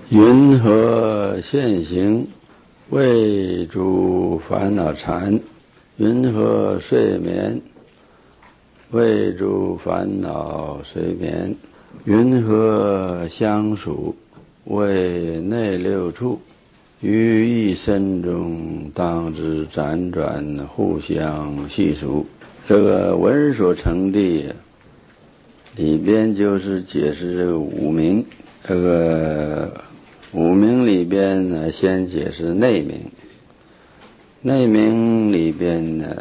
云何现行，谓诸烦恼缠；云何睡眠，谓诸烦恼随眠；云何相属，谓内六处。于一身中，当知辗转互相系数。这个文所成的里边就是解释这个五明。这个五明里边呢，先解释内明。内明里边呢，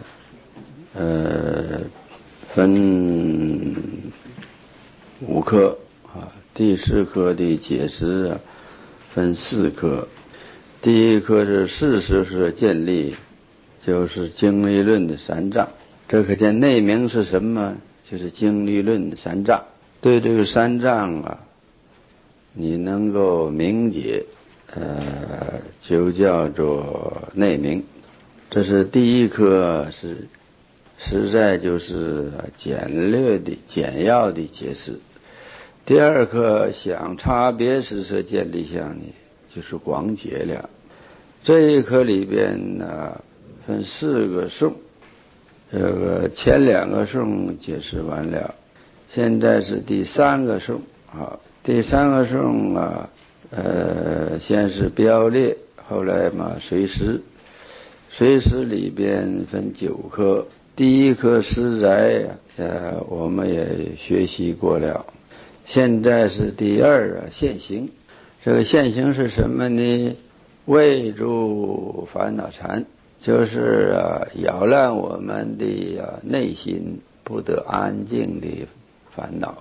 分五科啊。第四科的解释啊，分四科。第一科是事实是建立，就是经律论的三障。这可见内明是什么？就是经律论的三障。对这个三障啊，你能够明解，就叫做内明。这是第一科，是实在就是简略的简要的解释。第二科想差别事实建立相呢，就是广解了。这一科里边呢，分四个颂。这个前两个颂解释完了，现在是第三个颂啊。第三个颂啊，先是标列，后来嘛随时。随时里边分九科。第一科实在我们也学习过了。现在是第二啊，现行。这个现行是什么呢？谓诸烦恼缠，就是扰乱我们的内心不得安静的烦恼。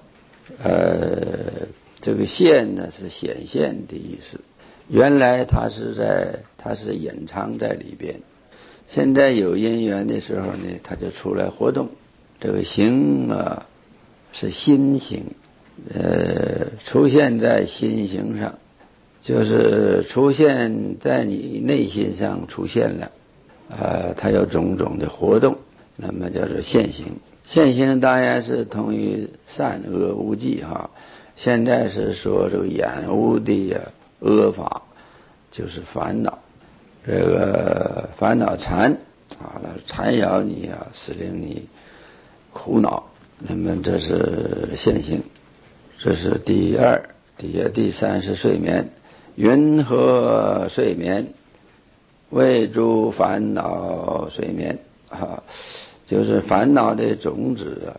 这个现呢是显现的意思，原来它是隐藏在里边，现在有因缘的时候呢，它就出来活动。这个行啊是心行，出现在心行上，就是出现在你内心上出现了，它有种种的活动，那么叫做现行。现行当然是同于善恶无记哈。现在是说这个染污的恶法，就是烦恼。这个烦恼缠缠绕你啊，使令你苦恼。那么这是现行。这是第二。第三是睡眠。云何睡眠，谓诸烦恼随眠啊，就是烦恼的种子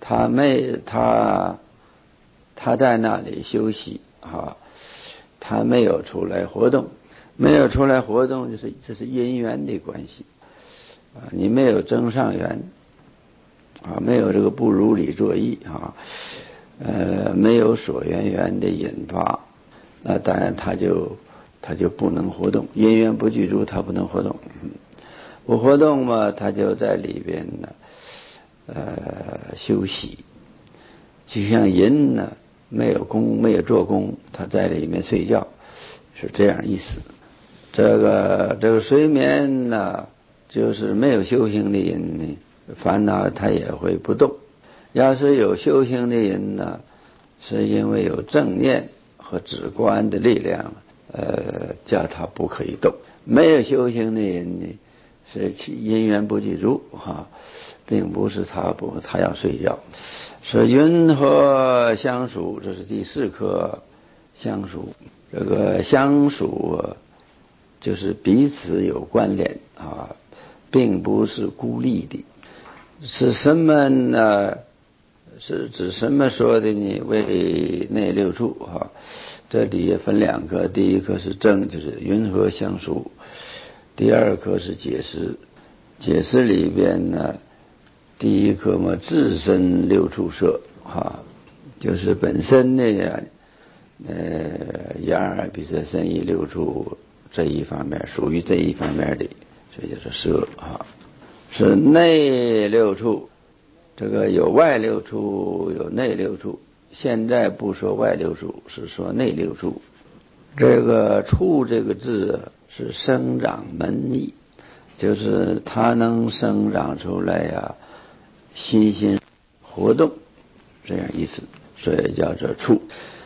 他在那里休息啊，他没有出来活动。没有出来活动，这是因缘的关系啊。你没有增上缘啊，没有这个不如理作意啊，没有所缘的引发，那当然他就不能活动。因缘不具足，他不能活动。不活动嘛，他就在里边呢，休息。就像人呢，没有做工，他在里面睡觉，是这样意思。这个睡眠呢，就是没有修行的人呢，烦恼他也会不动。要是有修行的人呢，是因为有正念和止观的力量，叫他不可以动。没有修行的人呢，是因缘不具足哈，并不是他要睡觉。是云何相属，这是第四科相属。这个相属就是彼此有关联啊，并不是孤立的。是什么呢？是指什么说的呢？为内六处啊，这里也分两科。第一科是正，就是云何相属；第二科是解释。解释里边呢，第一科嘛，自身六处摄啊，就是本身那个眼耳鼻舌身意六处这一方面，属于这一方面的，所以就是摄啊。是内六处，这个有外六处，有内六处。现在不说外六处，是说内六处。这个处这个字是生长门意，就是它能生长出来呀，新鲜活动，这样意思，所以叫做处。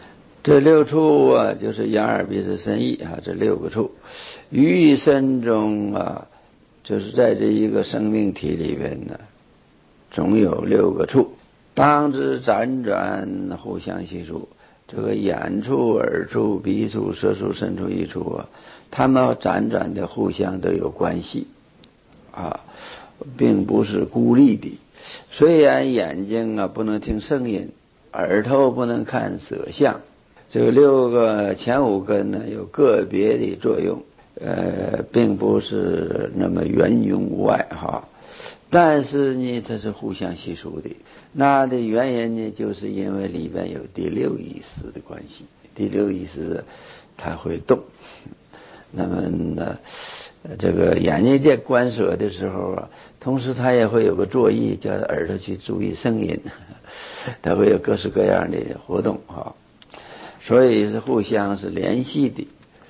这六处啊，就是眼耳鼻舌身意啊，这六个处，于一身中啊，就是在这一个生命体里边呢，总有六个处，当知辗转互相系数。这个眼处、耳处、鼻处、舌处、身处、意处啊，它们辗转的互相都有关系啊，并不是孤立的。虽然眼睛啊不能听声音，耳朵不能看色相，这个六个前五根呢有个别的作用，并不是那么圆融无碍哈。但是呢，它是互相系数的。那的原因呢，就是因为里边有第六意识的关系。第六意识它会动，那么呢，这个眼睛在观色的时候啊，同时它也会有个作意，叫耳朵去注意声音，它会有各式各样的活动啊。所以是互相是联系的，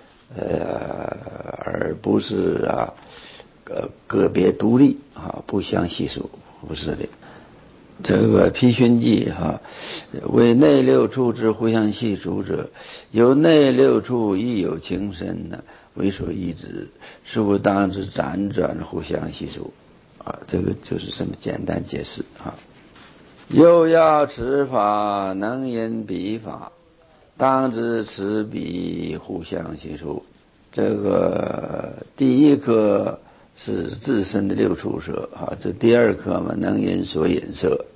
而不是个别独立啊，不相系数，不是的。这个批训记哈，为内六处之互相系数者，由内六处亦有情身呢，为所依之，是故当知辗转互相系数啊。这个就是这么简单解释啊。又要此法能因彼法，当知此彼互相系数。这个第一课是自身的六处色啊，这第二课嘛，能因所引色。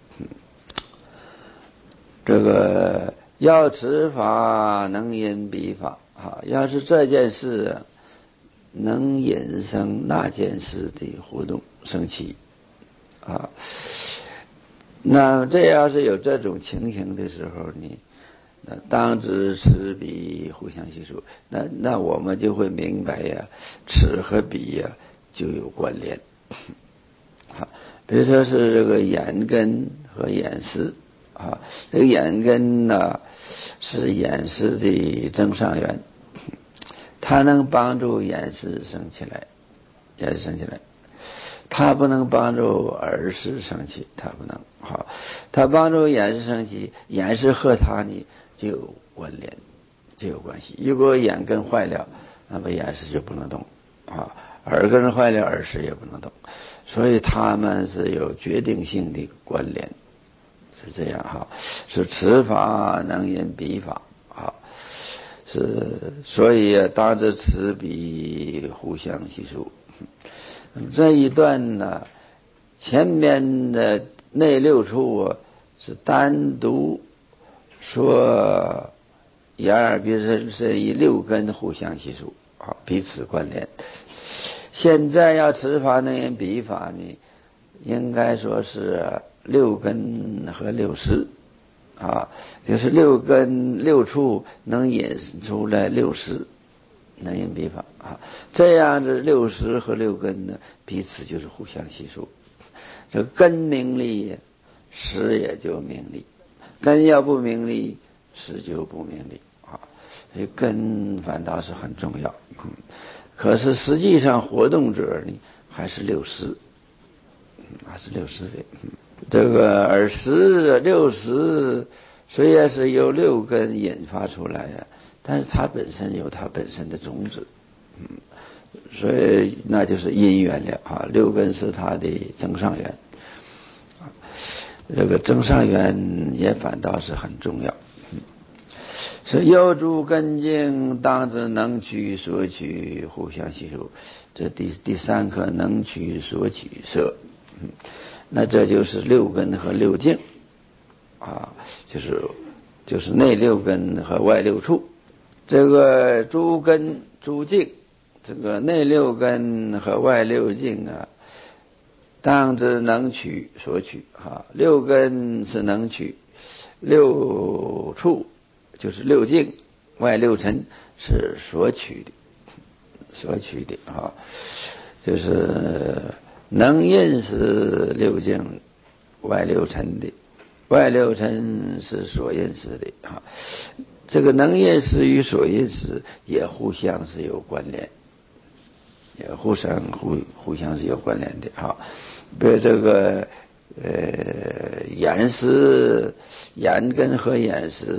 这个要此法能因彼法啊，要是这件事能引生那件事的活动生起啊，那这要是有这种情形的时候呢，那当知此彼互相系数，那我们就会明白呀，此和彼呀就有关联。好，比如说是这个眼根和眼识啊，这个眼根呢是眼识的增上缘，它能帮助眼识升起来，眼识升起来。它不能帮助耳识升起，它不能好，它帮助眼识升起，眼识和它呢就有关联，就有关系。如果眼根坏了，那么眼识就不能动啊；耳根坏了，耳识也不能动。所以它们是有决定性的关联，是这样哈。是此法能引彼法啊，是所以当知此彼互相系数。这一段呢，前面的内六处啊是单独说眼耳鼻舌身意六根互相系数啊，彼此关联。现在要此法能引彼法呢，应该说是六根和六识啊，就是六根六处能引出来六识。能引彼法啊，这样子六识和六根呢，彼此就是互相系数。这根明利，识也就明利；根要不明利，识就不明利啊。所以根反倒是很重要。可是实际上活动者呢，还是六识，还是六识的。这个耳识六识虽然是由六根引发出来呀，但是它本身有它本身的种子，所以那就是因缘了啊。六根是它的增上缘，这个增上缘也反倒是很重要。是有诸根境，当知能取所取互相系数。这第三课能取所取色，那这就是六根和六境啊，就是内六根和外六处。这个诸根诸境，这个内六根和外六境啊，当知能取所取啊。六根是能取，六处就是六境，外六尘是所取的，所取的啊，就是能引是六境，外六尘的，外六尘是所引识的啊。这个能引识与所引识也互相是有关联，也互相是有关联的啊。比如这个眼识，眼根和眼识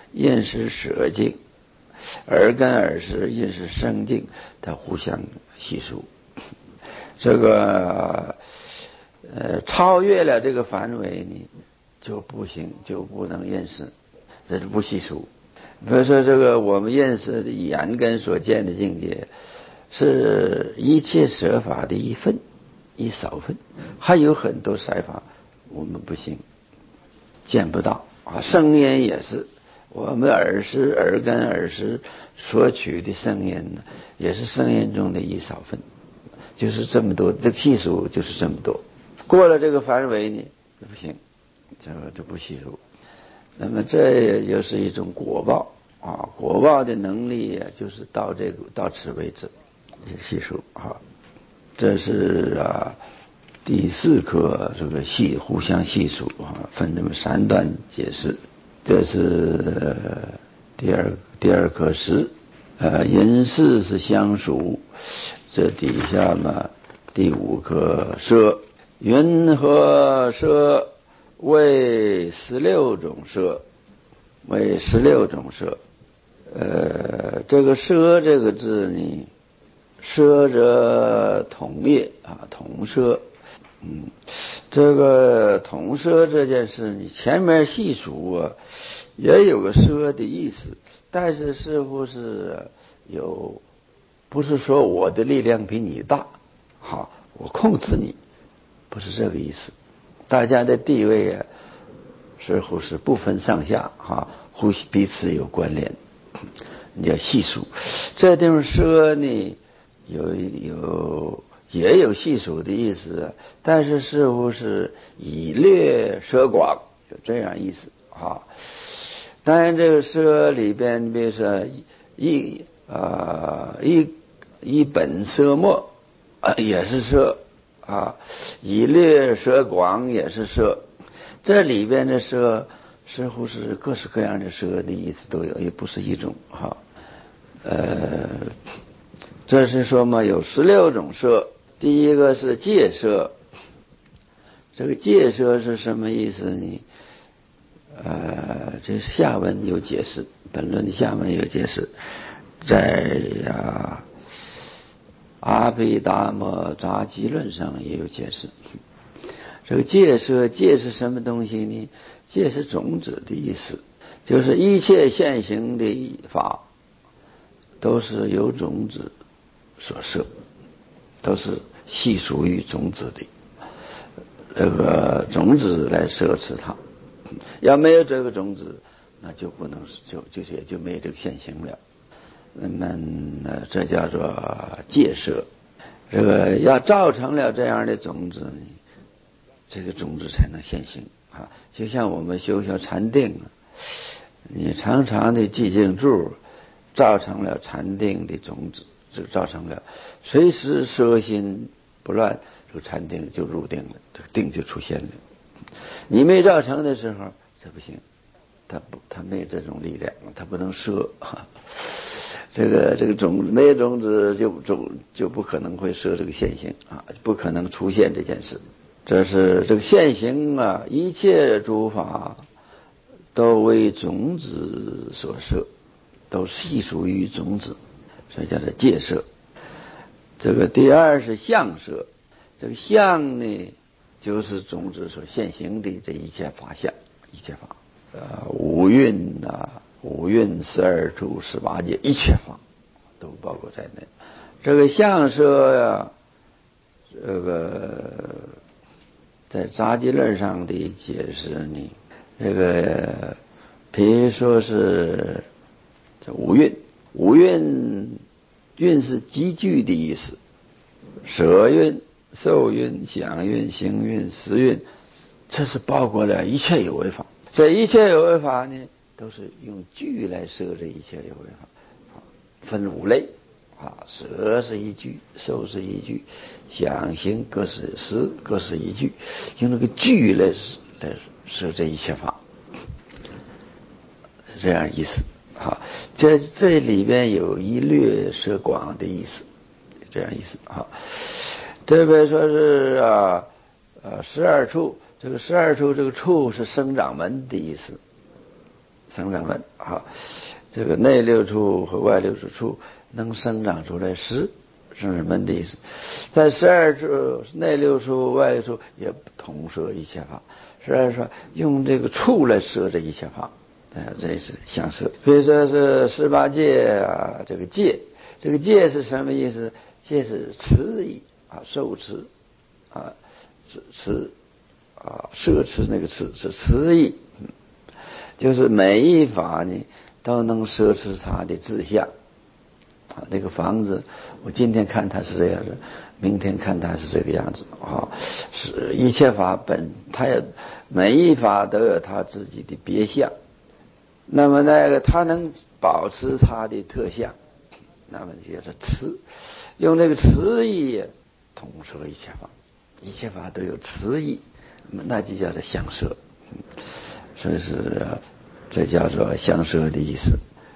印是舍境，耳根耳识印是生境，它互相系数。这个超越了这个范围呢就不行，就不能认识，这是不系数。比如说这个我们认识的眼根所见的境界，是一切舍法的一份一少分，还有很多色法我们不行，见不到啊。声音也是，我们耳根耳识所取的声音呢，也是声音中的一少分，就是这么多，这系数就是这么多。过了这个范围呢，不行，这不系数。那么这也就是一种果报啊，果报的能力就是到此为止，系数啊。这是第4课这个互相系数啊，分这么3段解释。这是第二课时，因事是相属。这底下嘛，第5课舍，云和舍为16种舍，为16种舍。这个舍这个字呢，舍者同业啊，同舍。这个同舍这件事，你前面细数啊，也有个舍的意思，但是似乎是不是说我的力量比你大，好，我控制你，不是这个意思。大家的地位啊，似乎是不分上下哈，彼此有关联。你要细数，这地方舍呢，也有细数的意思，但是似乎是以略舍广，有这样意思啊。当然，这个舍里边，比如说一本舍末也是舍啊，以略舍广也是舍。这里边的舍似乎是各式各样的舍的意思都有，也不是一种哈。这是说嘛，有16种舍。第一个是戒舍，这个戒舍是什么意思呢？这是下文有解释，本论的下文有解释，在阿毗达摩杂集论上也有解释。这个戒舍，戒是什么东西呢？戒是种子的意思，就是一切现行的法都是由种子所摄，都是系属于种子的，这个种子来摄持它。要没有这个种子，那就不能也就没有这个现行了。那么这叫做戒舍。这个要造成了这样的种子呢，这个种子才能现行啊。就像我们修禅定，你长长的寂静住造成了禅定的种子，就造成了随时摄心不乱，这个禅定就入定了，这个定就出现了。你没造成的时候，这不行，他没有这种力量，他不能摄。这个种没有种子就不可能会摄这个现行啊，不可能出现这件事。这是这个现行啊，一切诸法都为种子所摄，都系属于种子，所以叫做戒舍。这个第二是相舍，这个相呢，就是种子所现行的这一切法相，一切法，五蕴12处18界，一切法都包括在内。这个相舍呀，这个在杂集论上的解释呢，这个比如说是这五蕴是集聚的意思，舍蕴、受蕴、想蕴、行蕴、识蕴，这是包括了一切有为法。这一切有为法呢，都是用聚来摄这一切有为法，分5类啊，舍是一聚，受是一聚，想行各是识，各是一聚，用这个聚来摄这一切法，这样意思。好，这里边有一略舍广的意思，这样意思。好，这边说是12处，这个12处这个处是生长门的意思。 生长门啊，这个内六处和外六处能生长出来十，生长门的意思。在12处内六处外六处也统摄一切法，实在说用这个处来摄这一切法，这是相摄。所以说是18界啊，这个界是什么意思？界是持意啊，受持啊，持啊，摄持那个持是持意，就是每一法呢都能摄持它的志向啊。这个房子，我今天看它是这样的，明天看它是这个样子啊。是一切法本，它也每一法都有它自己的别相，那么那个它能保持它的特相，那么就是持，用这个持意统摄一切法，一切法都有持意，那就叫做相摄。所以是这叫做相摄的意思。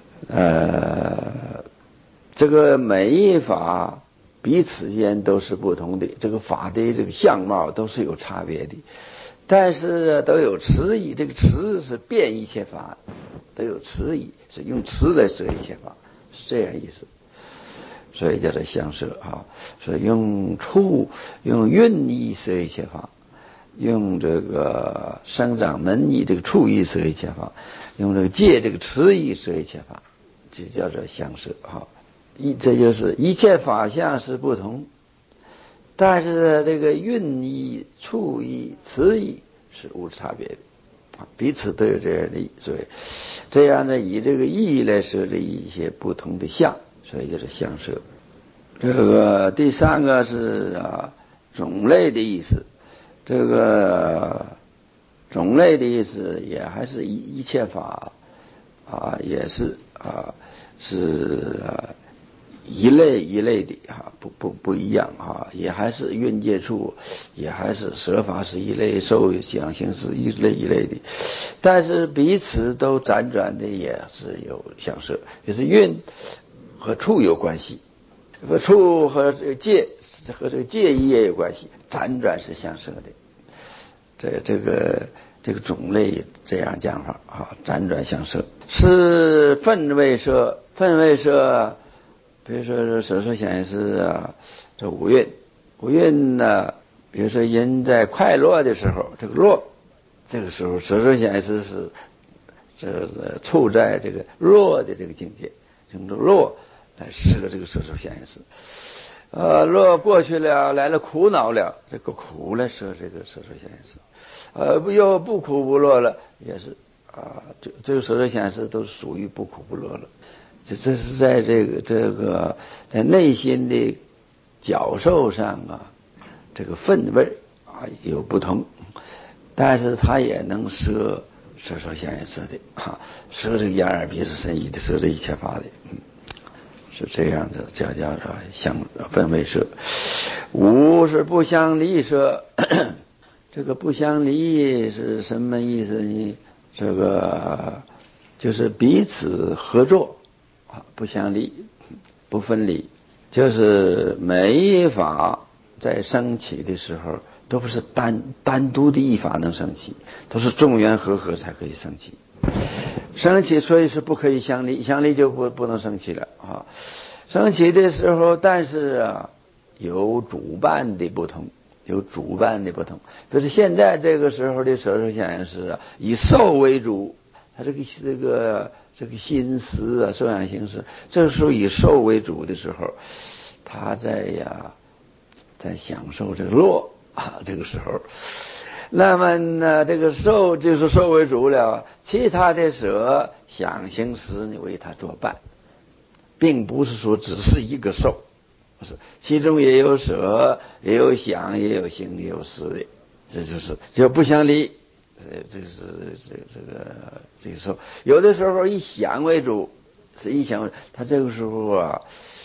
这个每一法彼此间都是不同的，这个法的这个相貌都是有差别的，但是都有持意。这个持是变一切法，都有持意，是用持来摄一切法，是这样意思。所以叫做相摄啊。所以用处用运意摄一切法，用这个生长门意这个处意摄一切法，用这个界这个持意摄一切法，这叫做相摄啊。这就是一切法相是不同，但是这个运意、处意、持意是无差别的啊，彼此都有这样的意。所以这样呢，以这个意来设置一些不同的相，所以就是相摄。这个第三个是种类的意思。这个种类的意思也还是一切法啊，也是是一类一类的不一样啊，也还是蕴界处，也还是舍法是一类，受想行识一类一类的，但是彼此都辗转的也是有相摄，就是蕴和处有关系，和处和这个界和这个界意也有关系，辗转是相摄的。这个种类这样讲法啊，辗转相摄是分位摄。分位摄，比如说舍受想行识这五蕴呢，比如说人在快乐的时候，这个乐，这个时候舍受想行识是处在这个乐的这个境界，用乐来摄这个舍受想行识。乐过去了，来了苦恼了，这个苦来摄这个舍受想行识。又不苦不乐了，也是这个舍受想行识都属于不苦不乐了。这是在这个在内心的角受上这个分位有不同，但是它也能摄受想行识的摄这个眼耳鼻舌身意的，摄这一切法的。是这样的，叫相分位摄。五是不相离摄。这个不相离是什么意思呢？这个就是彼此合作不相离，不分离，就是每一法在升起的时候都不是单独的一法能升起，都是众缘和合才可以升起。升起所以是不可以相离，相离就不能升起了升起的时候，但是有主办的不同，比如现在这个时候的舍受想行识以受为主，他这个心思受想行识，这个时候以受为主的时候，他在享受这个乐这个时候。那么呢，这个受就是受为主了，其他的舍想行识你为他作伴，并不是说只是一个受，不是，其中也有舍，也有想，也有行，也有识的，这就不相离。这是这个受，有的时候以想为主，是以想为主，他这个时候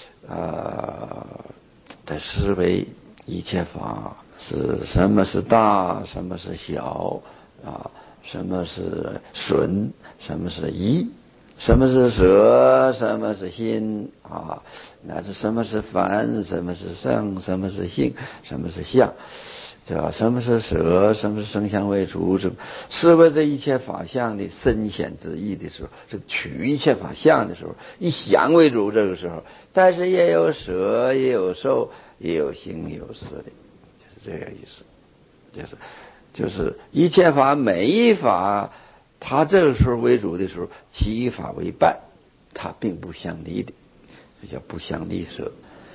在思维一切法是什么是大，什么是小什么是损，什么是益，什么是舍，什么是心那是什么是凡，什么是圣，什么是性，什么是相， 知道什么是舍，什么是生相为主，是为这一切法相的深显之意的时候，这个取一切法相的时候，以想为主，这个时候，但是也有舍，也有受，也有行，也有识的，就是这个意思。就是一切法每一法，它这个时候为主的时候，其余法为伴，它并不相离的，这叫不相离舍。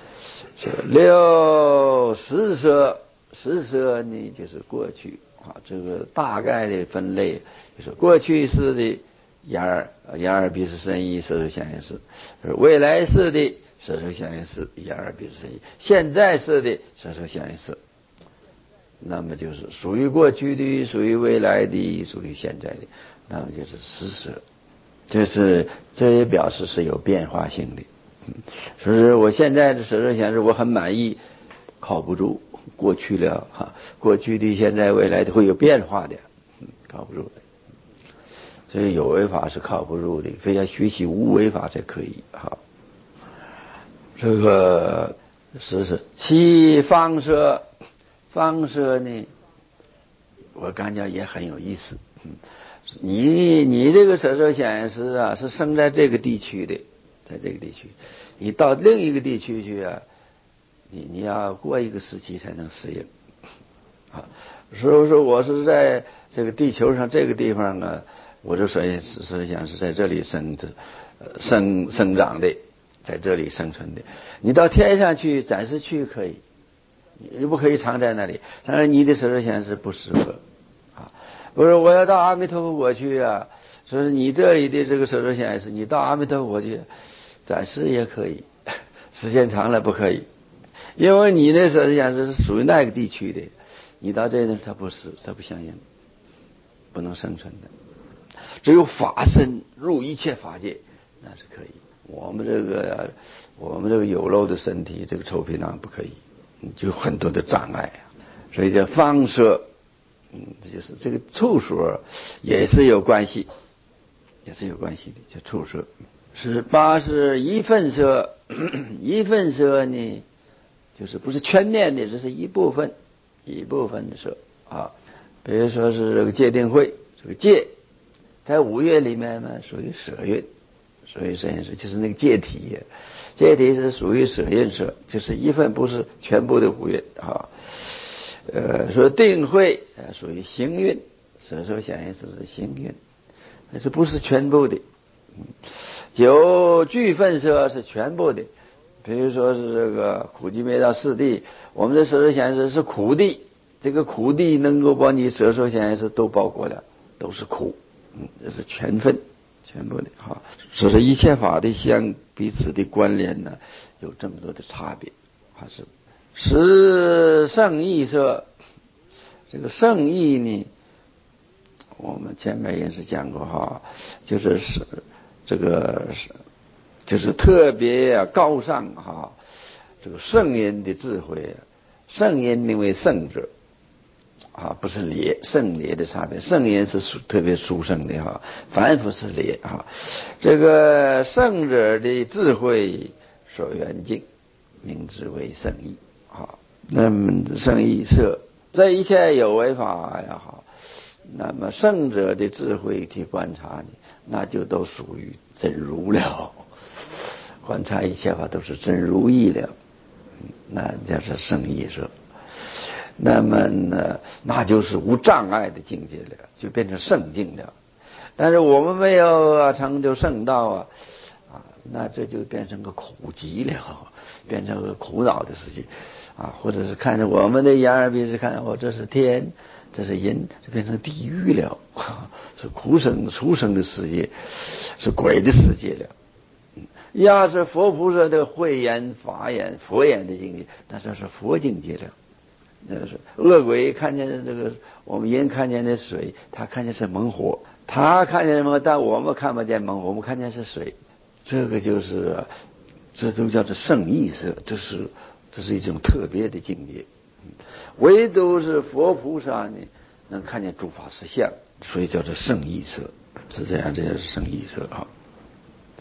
六十舍，十舍呢就是过去啊，这个大概的分类就是过去式的眼耳鼻舌身意色受想行识，未来式的色受想行识眼耳鼻舌身意，现在式的色受想行识。那么就是属于过去的，属于未来的，属于现在的，那么就是十舍。这也表示是有变化性的。说是我现在的舍受想行识我很满意，靠不住，过去了哈，过去的、现在、未来的会有变化的，靠不住的。所以有为法是靠不住的，非要学习无为法才可以哈。这个是七方舍。方舍呢，我感觉也很有意思。你这个舍受想行识啊，是生在这个地区的，在这个地区，你到另一个地区去啊，你要过一个时期才能适应。啊，所以说我是在这个地球上这个地方啊，我就所以想是在这里生长的，在这里生存的。你到天上去，暂时去可以。你不可以常在那里，当然你的舍受想行识不适合啊。不是我要到阿弥陀佛国去啊，所以你这里的这个舍受想行识，你到阿弥陀佛国去，暂时也可以，时间长了不可以，因为你的舍受想行识是属于那个地区的，你到这里它不相应，不能生存的。只有法身入一切法界，那是可以。我们这个有漏的身体，这个臭皮囊不可以。就有很多的障碍，所以叫方舍。这就是这个处所也是有关系，的，叫处舍。18是一分舍，一分舍呢，就是不是全面的，这是一部分的舍啊。比如说是这个戒定慧，这个戒在五蕴里面呢属于舍蕴，所以舍蕴舍就是那个戒体。戒体是属于舍蕴舍，就是一份不是全部的五蕴啊。说定慧属于行蕴，舍受想行识是行蕴，这不是全部的。九具分舍是全部的，比如说是这个苦集灭道四谛，我们的舍受想行识是苦谛，这个苦谛能够把你舍受想行识都包括了，都是苦，这是全部的哈。所以一切法的彼此的关联呢，有这么多的差别，还是十圣义舍。这个圣义呢，我们前面也是讲过哈，就是这个就是特别高尚哈，这个圣人的智慧，圣人名为圣者啊，不是劣圣劣的差别，圣人是特别殊胜的哈，凡夫是劣哈。这个圣者的智慧所缘境，名之为圣义啊。那么圣义舍，这一切有为法也好，那么圣者的智慧去观察呢，那就都属于真如了。观察一切法都是真如意了，那叫做圣义舍。那么呢，那就是无障碍的境界了，就变成圣境了。但是我们没有成就圣道那这就变成个苦集了，变成个苦恼的世界或者是看着我们的眼耳鼻舌看这是天，这是阴，就变成地狱了，是畜生的世界，是鬼的世界了。要是佛菩萨的慧眼法眼佛眼的境界，那这是佛境界了。是恶鬼看见这个我们人看见的水，他看见是猛火，他看见什么？但我们看不见猛火，我们看见是水。这个就是这都叫做圣义舍，这是一种特别的境界。唯独是佛菩萨呢，能看见诸法实相，所以叫做圣义舍，是这样，这也是圣义舍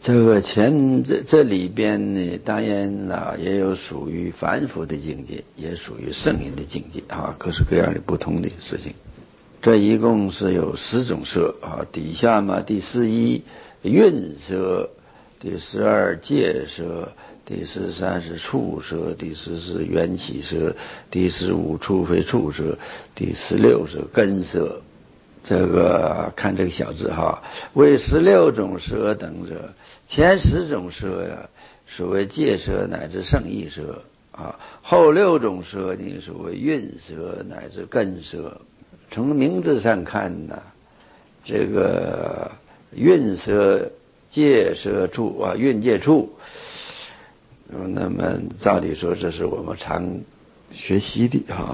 这个这里边呢，当然了，也有属于凡夫的境界，也属于圣人的境界啊，各式各样的不同的事情。这一共是有10种色啊，底下嘛，第11蕴色，第12界色，第13是触色，第14缘起色，第15触非触色，第16是根色。这个看这个小字哈，为16种色等者，前10种色呀，所谓界色乃至圣意色啊，后6种色呢，所谓蕴色乃至根色。从名字上看呢，这个蕴色、界色、触啊，蕴界触，那么照理说这是我们常学习的哈。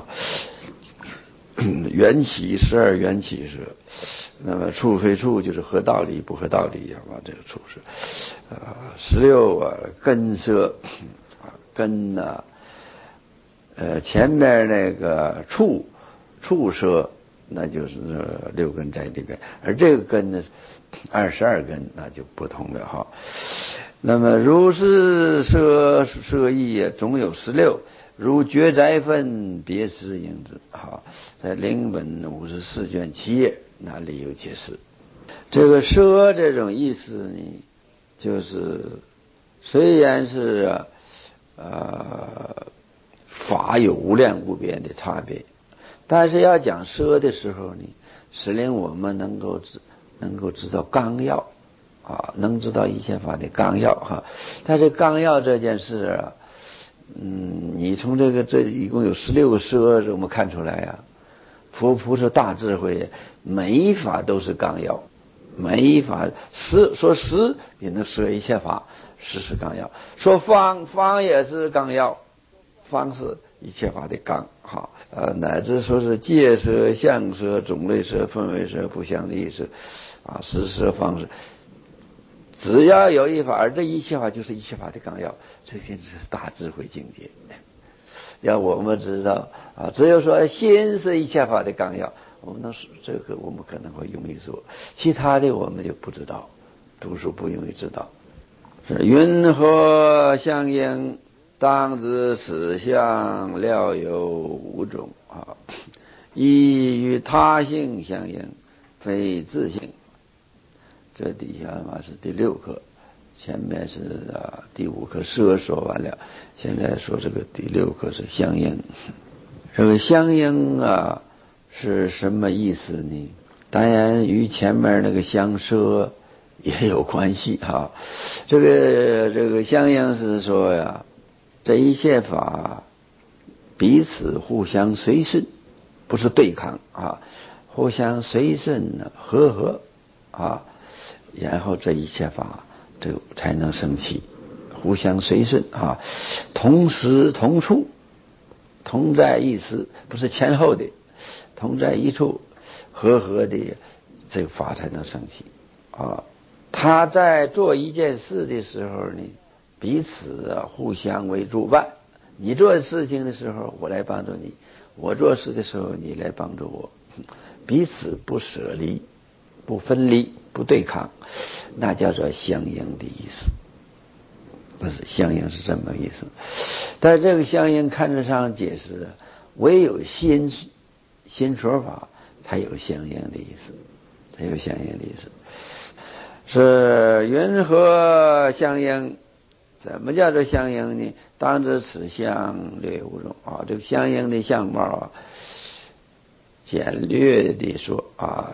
缘起12缘起色，那么触非触就是合道理不合道理啊，这个触色16根色根呢，前面那个触色，那就是6根在里边，而这个根呢22根，那就不同了哈。那么如是色意总有16，如觉斋分别识应之。好，在灵本54卷7页那里有解释。这个色这种意思呢，就是虽然是法有无量无边的差别，但是要讲色的时候呢，是令我们能够知道纲要啊，能知道一切法的纲要哈。但是纲要这件事啊，你从这一共有16个色，我们看出来呀，佛菩萨大智慧，每一法都是纲要，每一法说实也能说一切法，实是纲要；说方也是纲要，方是一切法的纲哈。乃至说是界色、相色、种类色、分位色、不相离色啊，实色、方式。只要有一法，而这一切法就是一切法的纲要，这简直是大智慧境界。要我们知道啊，只有说心是一切法的纲要，我们这个我们可能会容易说，其他的我们就不知道，读书不容易知道。是云何相应？当知此相料有5种啊，一与他性相应，非自性。这底下嘛是第6课，前面是第5课色说完了，现在说这个第6课是相应。这个相应啊是什么意思呢？当然与前面那个相摄也有关系哈。这个相应是说呀，这一切法彼此互相随顺，不是对抗啊，互相随顺呢，和合啊，然后这一切法这才能生起，互相随顺啊，同时同处，同在一时，不是前后的，同在一处，和合的这个法才能生起啊。他在做一件事的时候呢，彼此互相为助伴。你做事情的时候，我来帮助你；我做事的时候，你来帮助我，彼此不舍离、不分离、不对抗，那叫做相应的意思。不是相应是这么意思，但这个相应看得上解释，唯有心说法才有相应的意思，才有相应的意思。是云何相应？怎么叫做相应呢？当知此相略5种啊，这个相应的相貌啊，简略地说啊，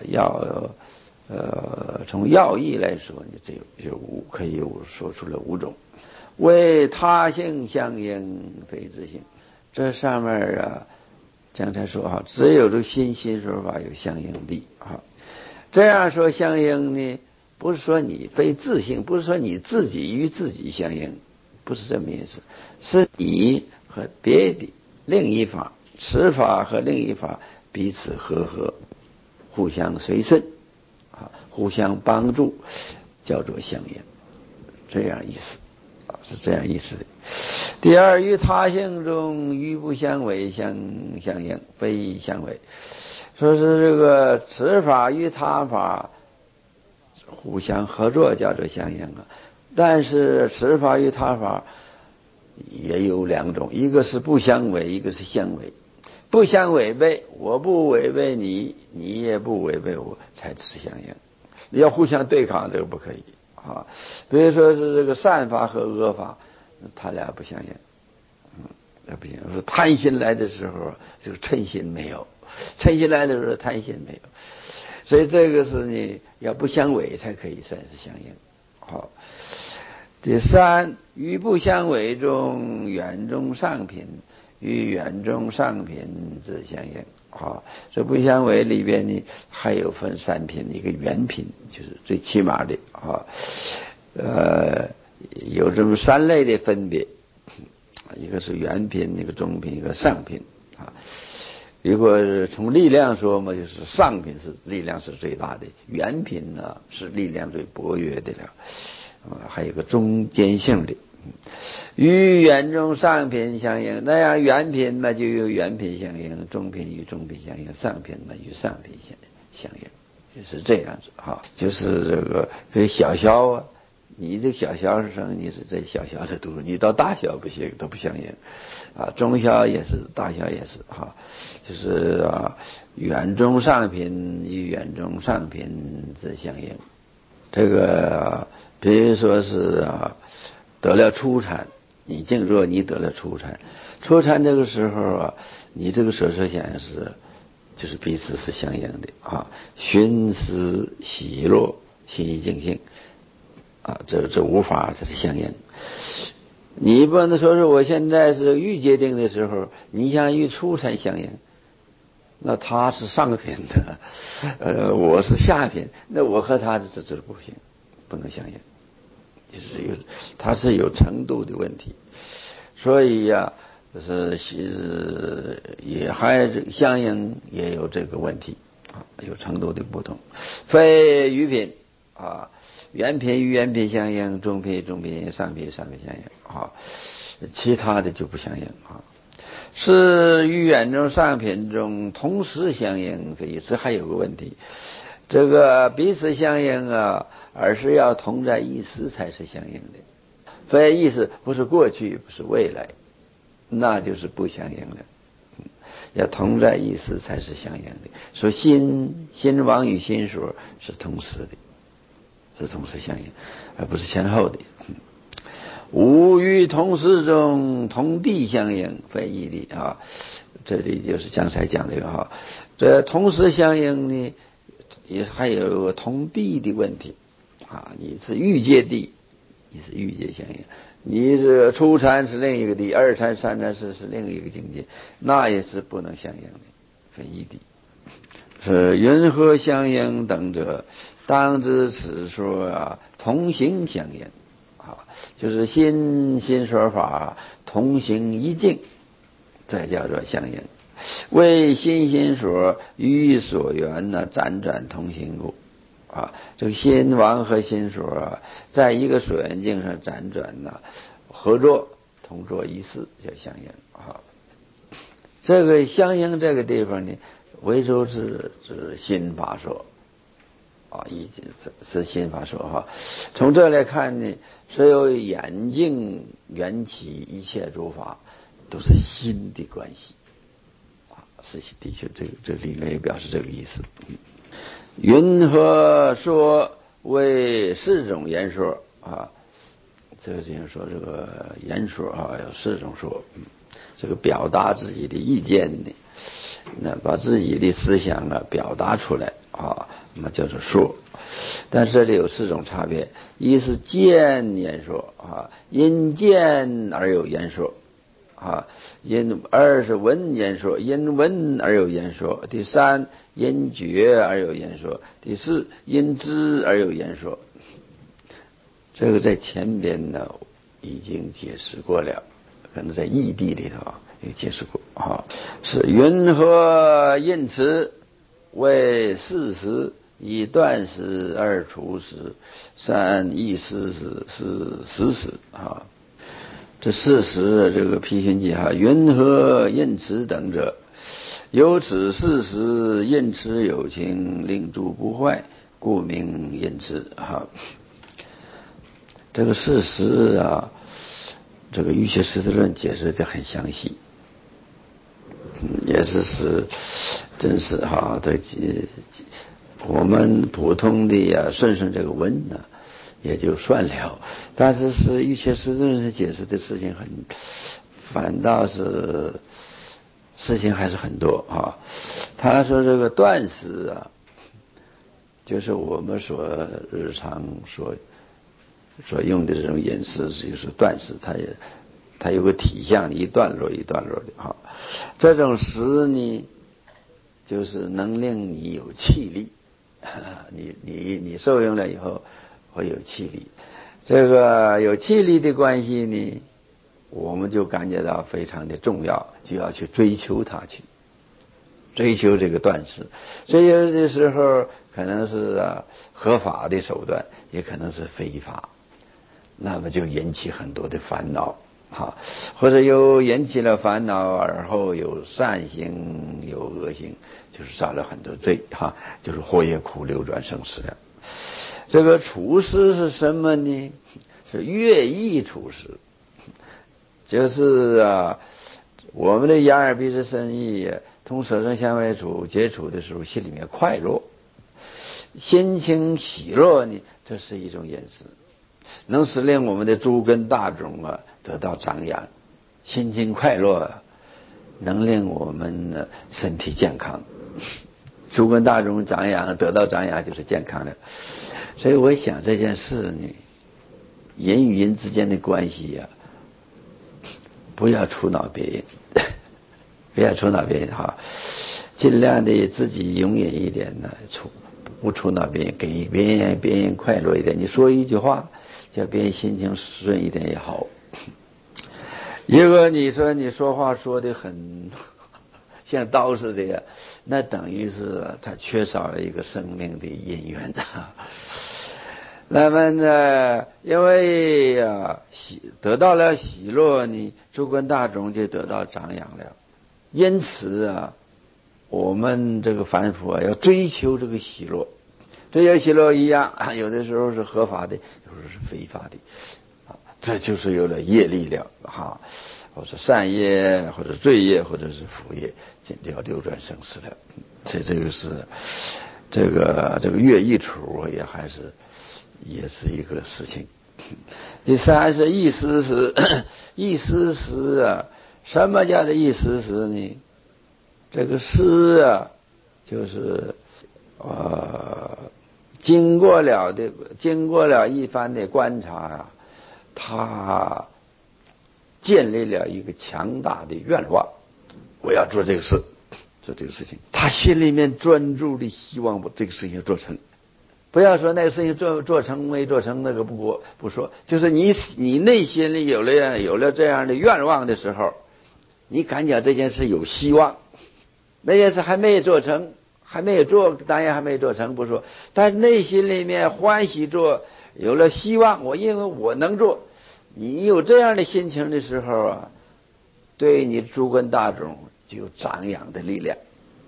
从要义来说呢，这就可以说出了5种。为他性相应，非自性。这上面啊，刚才说哈，只有这个心说法有相应力啊。这样说相应呢，不是说你非自性，不是说你自己与自己相应，不是这么意思，是你和别的另一法，此法和另一法彼此和合，互相随顺啊，互相帮助，叫做相应，这样意思。是这样意思的。第二，与他性中与不相违相应，非相违。说是这个此法与他法互相合作，叫做相应啊。 但是此法与他法也有两种，一个是不相违，一个是相违。不相违背，我不违背你，你也不违背我，才是相应。要互相对抗，这个不可以啊。比如说是这个善法和恶法，他俩不相应。那不行。说贪心来的时候，就是嗔心没有；嗔心来的时候，贪心没有。所以这个是你要不相违才可以算是相应。好，第三，于不相违中，圆中上品，与圆中上品之相应。好，这不相违里边呢，还有分三品，一个圆品，就是最起码的啊。有这么三类的分别，一个是圆品，一个中品，一个上品啊。如果从力量说嘛，就是上品是力量是最大的，圆品呢是力量最薄弱的了。还有个中间性的，与圆中上品相应，那样圆品嘛就有圆品相应，中品与中品相应，上品嘛与上品相应，就是这样子哈。就是这个所以小小啊，你这小小生你是在小小的读，你到大小不行都不相应啊，中小也是，大小也是哈，就是圆中上品与圆中上品之相应。这个比如说是得了初禅，你静坐你得了初禅，初禅这个时候你这个所说想是就是彼此是相应的啊，寻思喜乐，心意静性啊，这无法这是相应。你不能说是我现在是欲界定的时候，你想与初禅相应，那他是上品的，我是下品，那我和他这不行，不能相应，就是他是有程度的问题，所以也还相应也有这个问题啊，有程度的不同，非余品啊，圆品与圆品相应，中品与中品，上品与上品相应啊，其他的就不相应啊。是与圆中上品中同时相应，非这还有个问题，这个彼此相应而是要同在一时才是相应的，非意思不是过去不是未来，那就是不相应的。要同在一时才是相应的。说心王与心所是同时的，是同时相应，而不是前后的。无与同时中同地相应，非义理啊。这里就是刚才讲这个哈，这同时相应呢，也还有个同地的问题啊。你是欲界地，你是欲界相应；你是初禅是另一个地，二禅、三禅是另一个境界，那也是不能相应的，非义地。是云何相应等者，当知此说同行相应。就是心说法同行一境，这叫做相应。为心所与所缘辗转同行故这个心王和心所在一个所缘境上辗转合作同作一事叫相应这个相应这个地方呢，为首是心法说是心法说从这来看呢，所有眼镜缘起一切诸法都是心的关系是的确这里面也表示这个意思。云何说为四种言说这个就是说这个言说有四种说，这个表达自己的意见的，那把自己的思想表达出来那么叫做说。但这里有四种差别，一是见言说因见而有言说二是闻言说，因闻而有言说；第三，因觉而有言说；第四，因知而有言说。这个在前边呢已经解释过了，可能在义谛里头也解释过是云何应持为事实，以断实而除实，三意思是实实这事实这个批评记云何应持等者，由此事实应持有情，令诸不坏，故名应持这个事实啊，这个《瑜伽师地论》解释的很详细，也是真是哈，我们普通的呀顺这个文呢也就算了，但是瑜伽师地论解释的事情反倒是事情还是很多啊。他说这个断食啊，就是我们日常所用的这种饮食，就是断食，它有个体相，一段落一段落的哈。这种食呢，就是能令你有气力，你受用了以后会有气力。这个有气力的关系呢，我们就感觉到非常的重要，就要去追求它，去追求这个断食。追求的时候可能是合法的手段，也可能是非法，那么就引起很多的烦恼哈，或者又引起了烦恼，而后有善行有恶行，就是造了很多罪哈，就是祸业苦流转生死了。这个处事是什么呢？是乐意处事，就是我们的眼耳鼻舌身意同舌身香味触接触的时候，心里面快乐，心情喜乐呢，这是一种饮食，能使令我们的诸根大种得到长养，心情快乐能令我们身体健康，诸根大种长养得到长养就是健康的。所以我想这件事呢，人与人之间的关系不要触恼别人，不要触恼别人哈，尽量的自己容忍一点呢，不触恼别人，给别人快乐一点。你说一句话，叫别人心情顺一点也好。如果你说话说得很像刀似的呀，那等于是他缺少了一个生命的因缘那么呢，因为得到了喜乐呢，诸根大种就得到长养了。因此我们这个凡夫要追求这个喜乐，追求喜乐一样，有的时候是合法的，有时候是非法的这就是有了业力了哈，或者善业，或者罪业，或者是福业，就要流转生死了。所以这个是这个乐意处也是一个事情。第三是意思是意思是什么叫做意思是呢？这个思就是经过了一番的观察他建立了一个强大的愿望，我要做这个事，做这个事情，他心里面专注的希望把这个事情做成。不要说那个事情做成没做成，那个不说，就是你内心里有了这样的愿望的时候，你感觉这件事有希望，那件事还没做成，当然还没做成不说，但是内心里面欢喜做，有了希望，我因为我能做，你有这样的心情的时候对你诸根大种就有长养的力量，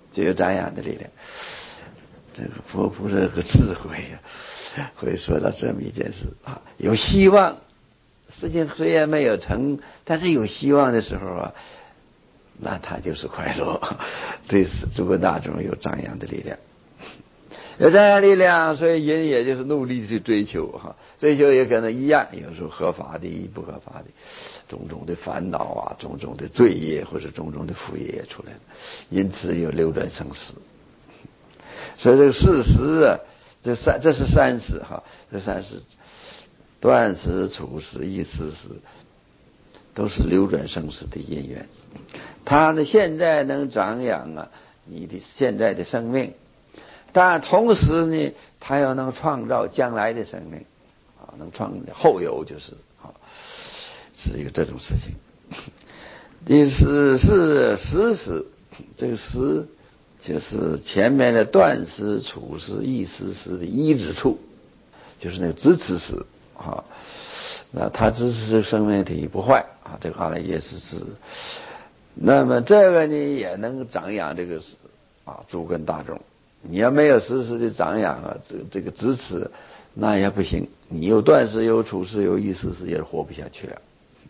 这个佛菩萨个智慧会说到这么一件事有希望，事情虽然没有成，但是有希望的时候那他就是快乐，对诸根大种有长养的力量，有这样力量，所以人也就是努力去追求追求也可能一样，有时候合法的不合法的，种种的烦恼种种的罪业或者种种的福业也出来了，因此有流转生死。所以这个事实这是三世这三世断食处食意思是都是流转生死的因缘，它呢现在能长养你的现在的生命，但同时呢它又能创造将来的生命能创后有，就是是一个这种事情。第四是实时，这个实就是前面的断食处食意思是的依止处，就是那个支持时那它支持生命体不坏这个阿赖耶识是。那么这个呢也能长养这个诸根大种，你要没有实时的长养这个支持那也不行你有断事有处事有意思事也是活不下去了。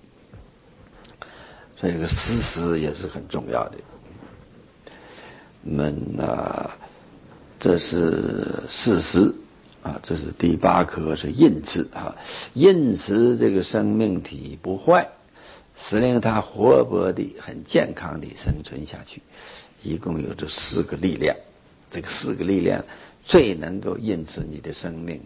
所以这个事实也是很重要的。这是事实啊，这是第八课是印持啊，印持这个生命体不坏，使令它活泼的、很健康的生存下去。一共有这4个力量，这个4个力量最能够印持你的生命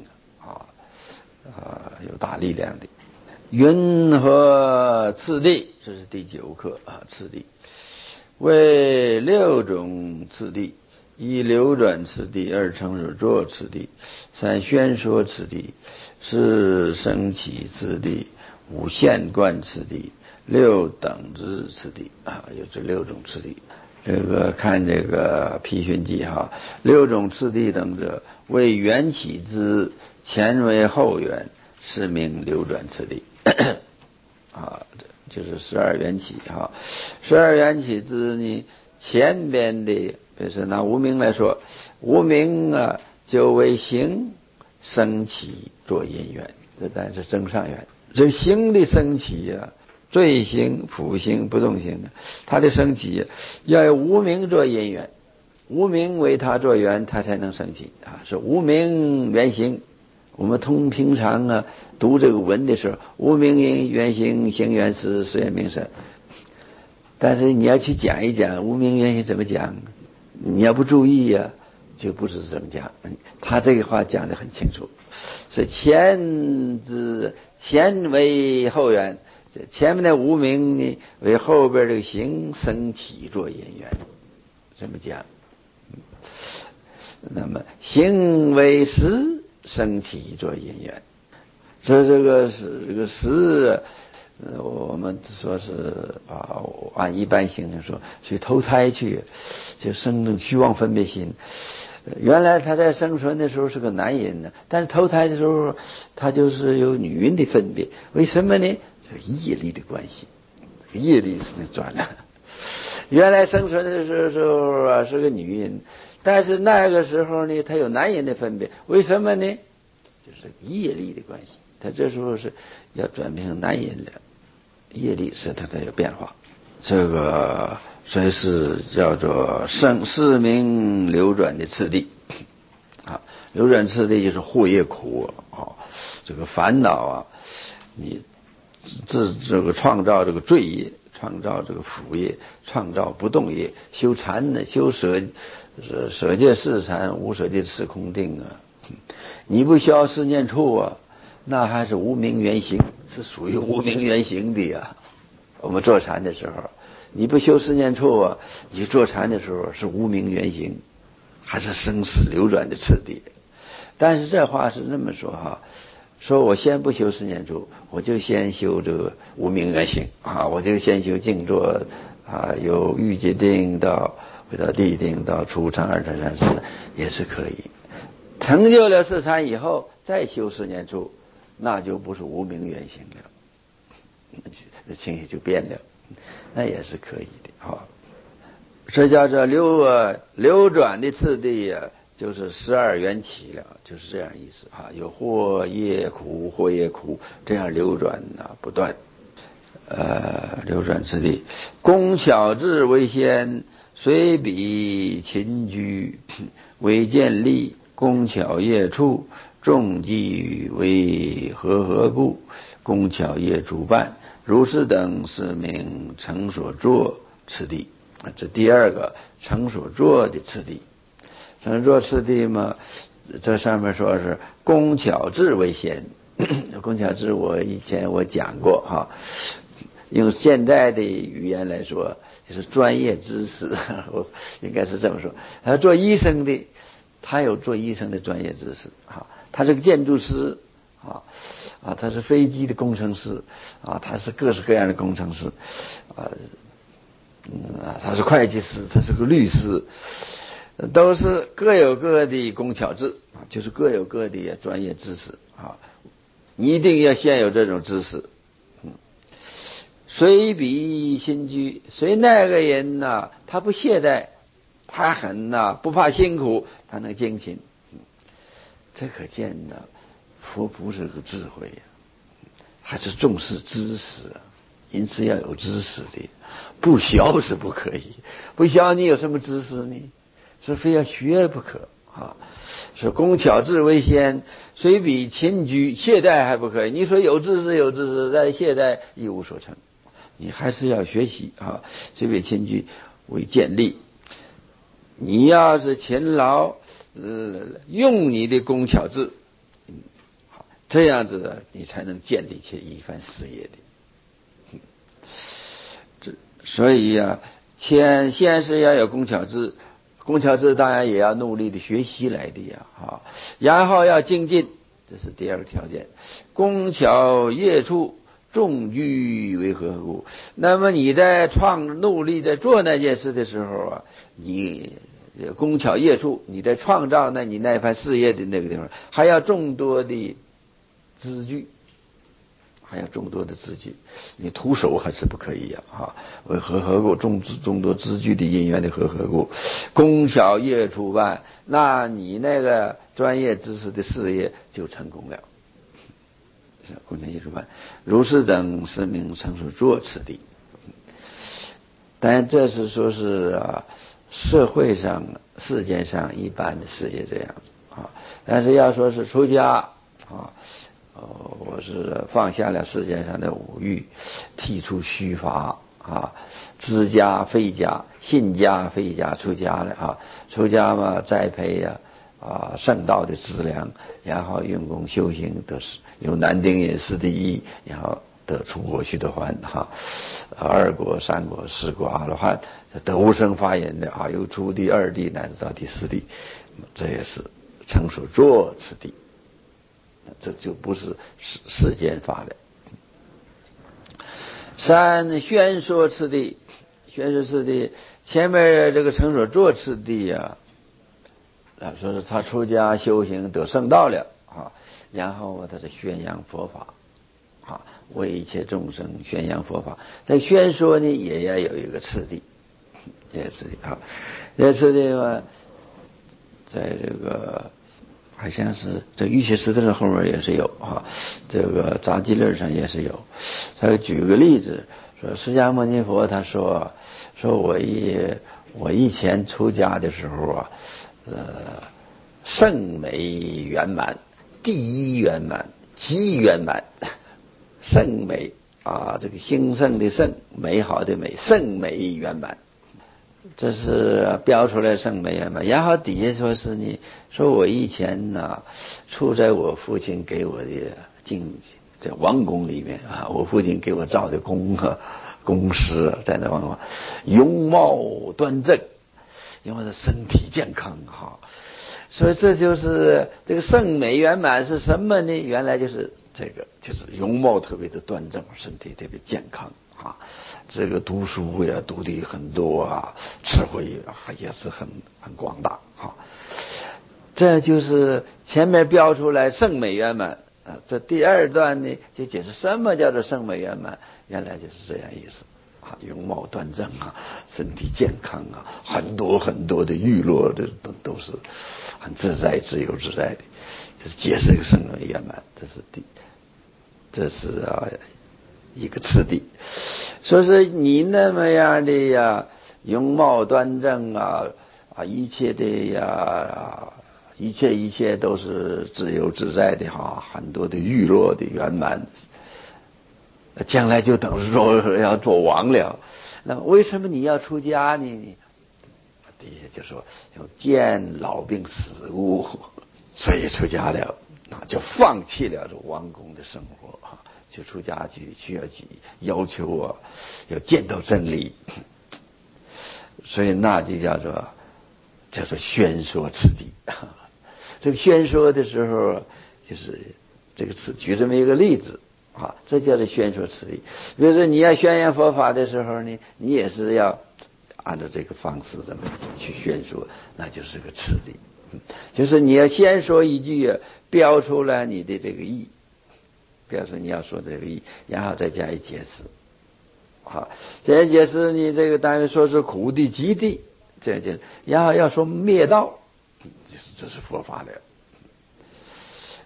有大力量的。云和次第，这是第9课啊，次第为6种次第：一流转次第，二成所作次第，三宣说次第，四升起次第，五现观次第，六等之次第啊，有这6种次第。这个看这个批训记哈，6种次第等者，为缘起之，前为后缘，是名流转次第啊，就是12缘起哈。12缘起之呢，前边的，比如说拿无明来说，无明啊就为行升起作因缘，这当然是增上缘。这行的升起啊，罪行、辅行、不动行，它的升起要有无明做因缘，无明为它做缘，它才能升起啊，是无明缘行。我们平常啊读这个文的时候，无明因缘行，行缘识，识缘名色。但是你要去讲一讲无明缘行怎么讲，你要不注意啊，就不是这么讲。他这个话讲得很清楚，是前为后缘，前面的无明呢为后边这个行升起作因缘，这么讲。那么行为识升起作因缘，所以这个识，我们说是按一般性的说，去投胎去，就生成虚妄分别心。原来他在生存的时候是个男人呢，但是投胎的时候他就是有女人的分别，为什么呢？就业力的关系，业力是转了。原来生存的时候啊是个女人，但是那个时候呢，他有男人的分别，为什么呢？就是业力的关系，他这时候是要转变成男人了，业力使他才有变化。这个所以是叫做四名流转的次第啊，流转次第就是祸业苦啊，这个烦恼啊，你这个创造这个罪业，创造这个福业，创造不动业，修禅呢，修舍戒四禅，无舍戒四空定啊。你不消四念处啊，那还是无明原形，是属于无明原形的呀。我们坐禅的时候，你不修四念处啊，你坐禅的时候是无明原形，还是生死流转的次第。但是这话是这么说哈，说我先不修四念处，我就先修这个无明原形啊，我就先修静坐啊，由欲界定到地定到初禅、二禅、三禅也是可以。成就了四禅以后，再修四念处，那就不是无明原形了，情形就变了，那也是可以的哈。这叫做流转的次第啊，就是12缘起了，就是这样意思哈。有祸业苦这样流转啊不断，流转次第，工巧智为先，随彼勤居为见利。工巧业处，众计为和故，工巧业主办，如是等是名成所作次第。这第2个成所作的次第。成所作次第嘛，这上面说是工巧智为先。工巧智以前我讲过哈，用现在的语言来说，就是专业知识，应该是这么说。他做医生的，他有做医生的专业知识啊，他是个建筑师他是飞机的工程师他是各式各样的工程师他是会计师，他是个律师，都是各有各的工巧智就是各有各的专业知识你一定要先有这种知识。随彼心居，随那个人他不懈怠，他很不怕辛苦，他能精勤。这可见佛不是个智慧呀，还是重视知识啊，因此要有知识的，不学是不可以，不学你有什么知识呢？所以非要学不可啊。说工巧智为先，虽比勤居懈怠还不可以。你说有知识，但懈怠一无所成，你还是要学习啊。虽比勤居为见利，你要是勤劳，用你的工巧智，好，这样子的你才能建立起一番事业的。所以啊，先是要有工巧智，工巧智当然也要努力的学习来的呀，啊，然后要精进，这是第二个条件。工巧业处，众居为何故？那么你在努力在做那件事的时候啊，你工巧业处，你在创造你那番事业的那个地方，还要众多的资具。还有众多的资具，你徒手还是不可以呀，啊！为合故众多资具的因缘的合故，功小业处办，那你那个专业知识的事业就成功了。功小业处办，如是等是名成所作此地。但这是说是啊，社会上世间上一般的事业这样子啊，但是要说是出家啊。我是放下了世界上的五欲，剔除虚法啊，知家非家，信家非家，出家了啊！出家嘛，栽培圣道的资粮，然后用功修行，得有南丁隐士的意，然后得出国须得还哈，二果、三果、四果阿罗汉，得无生法忍的啊，由初地、二地乃至到第四地，这也是成所作此地。这就不是世间法了。三宣说次第，宣说次第，前面这个成所作次第啊，说是他出家修行得圣道了啊，然后他是宣扬佛法啊，为一切众生宣扬佛法。在宣说呢，也要有一个次第，也是啊，这次第嘛，在这个。好像是这玉学石头的后面也是有啊，这个杂记论上也是有。他举个例子，说释迦牟尼佛他说我以前出家的时候啊，圣美圆满，第一圆满，极圆满，圣美啊，这个兴盛的盛，美好的美，圣美圆满。这是标出来圣美圆满，然后底下说是你说我以前呢，处在我父亲给我的在王宫里面啊，我父亲给我造的宫室，在那王宫，容貌端正，因为他身体健康哈，所以这就是这个圣美圆满是什么呢？原来就是这个，就是容貌特别的端正，身体特别健康。啊，这个读书呀，读的很多啊，智慧也是很广大啊。这就是前面标出来圣美圆满啊，这第二段呢就解释什么叫做圣美圆满，原来就是这样意思啊，容貌端正啊，身体健康啊，很多的娱乐的都是很自在、自由自在的，这是解释一个圣美圆满，这是一个次第，说是你那么样的呀，容貌端正一切的一切都是自由自在的哈，很多的娱乐的圆满，将来就等于说要做王了。那么为什么你要出家呢？底下就说要见老病死物，所以出家了，就放弃了这王宫的生活啊。就出家需要要求要见到真理，所以那就叫做宣说此地。这个宣说的时候，就是这个词举这么一个例子啊，这叫做宣说此地。比如说你要宣扬佛法的时候呢，你也是要按照这个方式这么去宣说，那就是个次第。就是你要先说一句，标出来你的这个意。表示你要说这个意，然后再加以解释，好，这解释你这个单位说是苦地极地，这然后要说灭道，这是佛法了。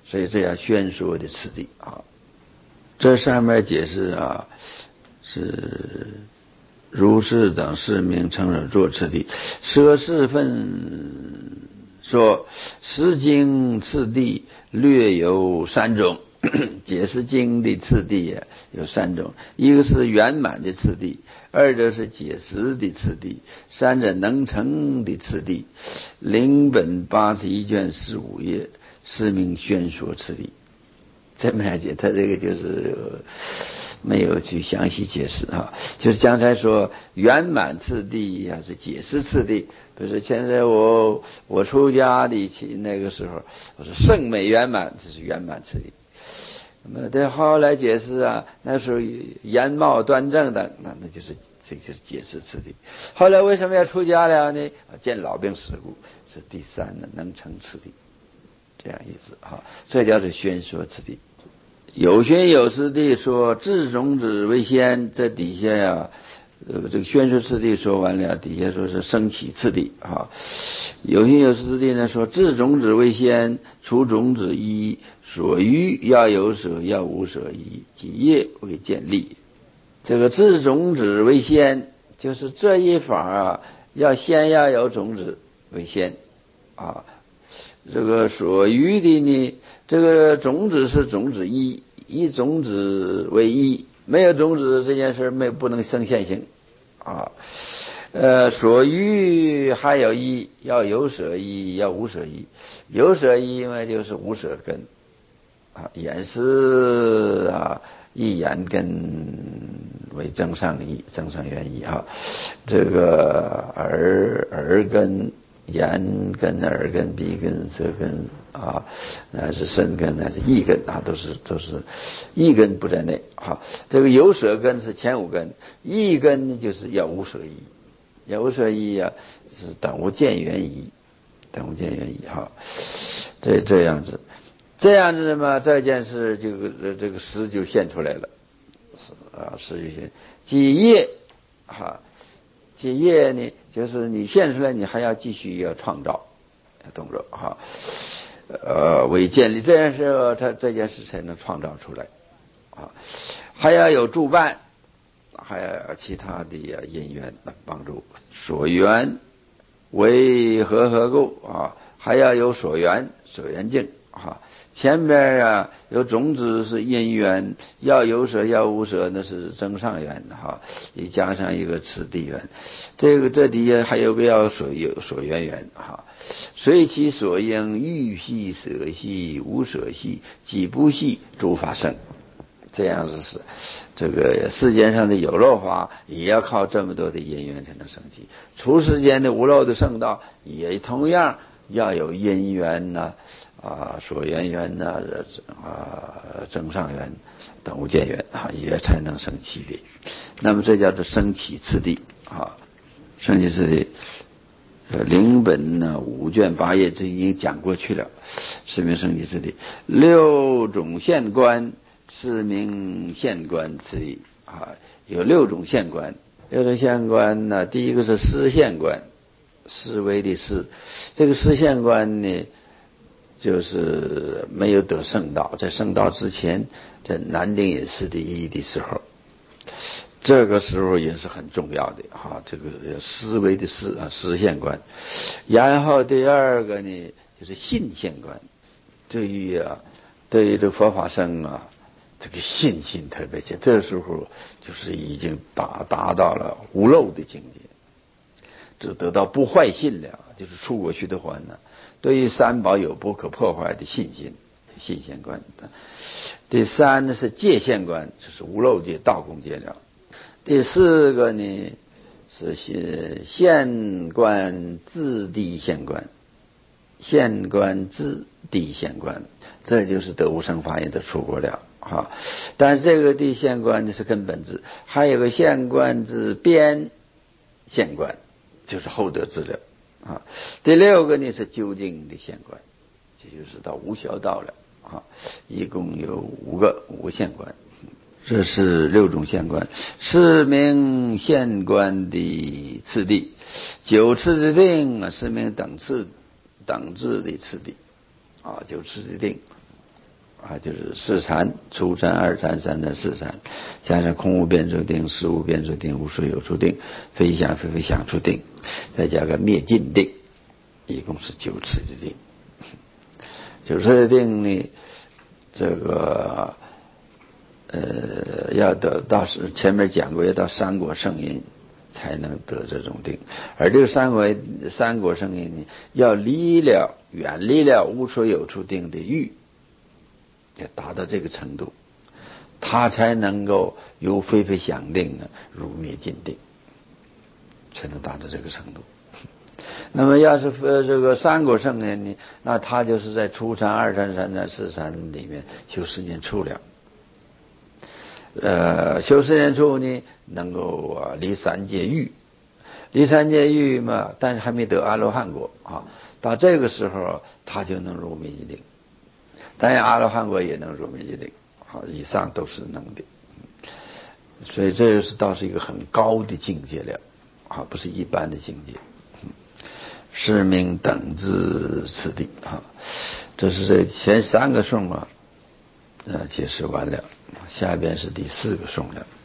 所以这样宣说的次第啊。这上面解释啊，是如是等四名承认作次第。舍四分说释经次第略有三种，解释经的次第有三种，一个是圆满的次第，二者是解释的次第，三者能成的次第。领本81卷15页，四名宣说次第。这么来解，他这个就是没有去详细解释啊，就是刚才说圆满次第还是解释次第。比如说现在我出家的那个时候，我说圣美圆满，这是圆满次第。那么对后来解释啊，那时候颜貌端正的，那就是这就是解释次第。后来为什么要出家了呢？见老病死故，是第三的能成次第。这样意思啊，这叫做宣说次第。有宣有次第说自种子为先，这底下呀，这个宣说次第说完了，底下说是升起次第啊。有宣有次第呢说自种子为先，除种子一，所余要有舍，要无舍一，己业为建立。这个自种子为先，就是这一法啊，先要有种子为先啊。这个所余的呢，这个种子是种子一，以种子为一，没有种子这件事不能生现行啊。所余还有一，要有舍一，要无舍一。有舍一因为就是无舍根啊，眼识啊，一眼根为增上一，增上缘一啊。这个耳根。眼根、耳根、鼻根、舌根啊，乃是身根，乃是意根啊，都是意根不在内啊。这个有舍根是前五根，意根就是要无舍一，要无舍一啊，是等无见缘一，等无见缘一哈。这样子嘛，这件事这个实就现出来了，实就现即业哈。解业呢，就是你现出来，你还要继续要创造动作哈，为建立这件事，这件事才能创造出来啊，还要有助伴，还要有其他的因缘帮助。所缘为和故啊，还要有所缘境啊。前边啊有种子是因缘，要有舍要无舍那是增上缘哈，你加上一个次第缘，这底下还有个要所缘缘哈，随其所应欲系舍系无舍系即不系诸法生。这样子是这个世间上的有漏法也要靠这么多的因缘才能升起，出世间的无漏的圣道也同样要有因缘呐所缘缘呐增上缘等无间缘也才能生起的。那么这叫做升起次第升起次第。领本呢5卷8页这已经讲过去了，四名升起次第。6种现观，四名现观次第有6种现观。6种现观呢，第一个是思现观，思维的思，这个思现观呢，就是没有得圣道，在圣道之前，在南定也是第一的时候，这个时候也是很重要的这个思维的思现观。然后第二个呢，就是信现观，对于这佛法僧这个信心特别强，这时候就是已经达到了无漏的境界，就得到不坏信了，就是出过去的话呢，对于三宝有不可破坏的信心，信现观。第三呢是界现观，就是无漏界道空界了。第四个呢是现观自地现观，现观自地现观，这就是得无生法印的出国了但这个地现观呢是根本智，还有个现观自边现观，就是后得智了第六个呢是究竟的现观，这就是到无小道了一共有5个现观。这是6种现观，四名现观的次第。9次的定，四名等次的次第9次的定就是四禅：初禅、二禅、三禅、四禅，加上空无边处定、识无边处定、无所有处定、非想非非想处定，再加个灭尽定，一共是9次的定。9次的定呢，这个要得到是前面讲过，要到三果圣因才能得这种定，而这个三果圣因呢，要远离了无所有处定的欲，要达到这个程度，他才能够由非非想定入灭尽定，才能达到这个程度。那么要是这个三果圣因呢，那他就是在初禅、二禅、三禅、四禅里面修10年处了。修10年处呢，能够离三界欲，离三界欲嘛，但是还没得阿罗汉果到这个时候他就能入灭尽定，当然阿罗汉果也能入灭尽定以上都是能的。所以这倒是一个很高的境界了不是一般的境界。是名等至此地这是这前3个颂解释完了，下边是第4个颂了。